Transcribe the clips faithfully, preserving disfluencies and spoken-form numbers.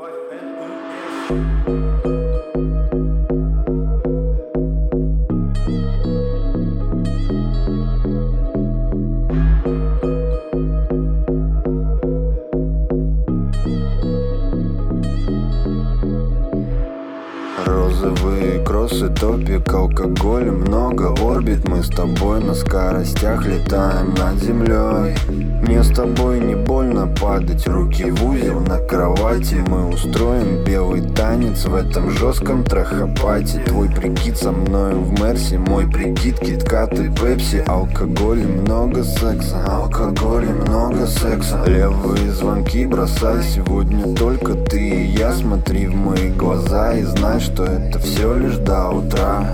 Розовые кроссы, топик, алкоголь, много орбит. Мы с тобой на скоростях летаем над землей. Мне с тобой не больно падать, руки в узел на кровати. Мы устроим белый танец в этом жестком трахопате. Твой прикид со мною в Мерсе, мой прикид киткат и пепси. Алкоголь и много секса, алкоголь и много секса. Левые звонки бросай, сегодня только ты и я. Смотри в мои глаза и знай, что это все лишь до утра.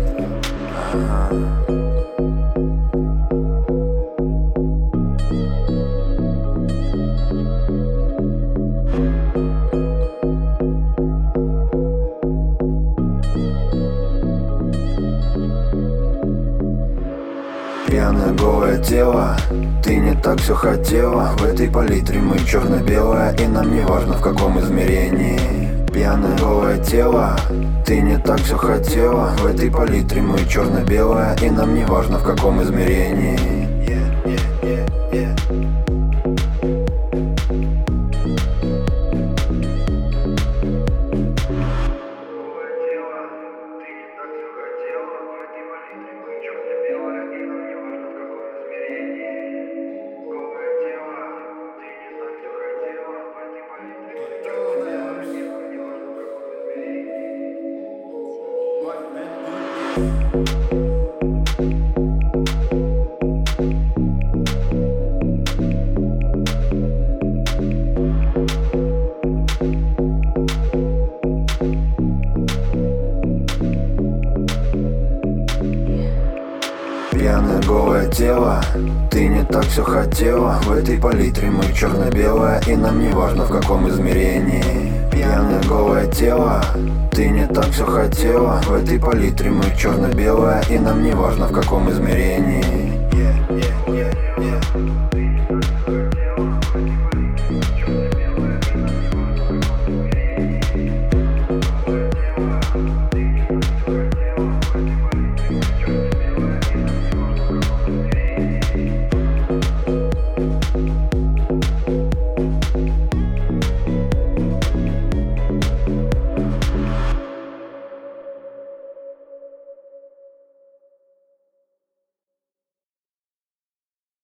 Пьяное голое тело, ты не так все хотела. В этой палитре мы черно-белое, и нам не важно в каком измерении. Пьяное голое тело, ты не так все хотела. В этой палитре мы черно-белое, и нам не важно в каком измерении. Пьяное голое тело, ты не так все хотела. В этой палитре мы черно-белое, и нам не важно в каком измерении. Пьяное голое тело, ты не так все хотела. В этой палитре мы черно-белое, и нам не важно в каком измерении.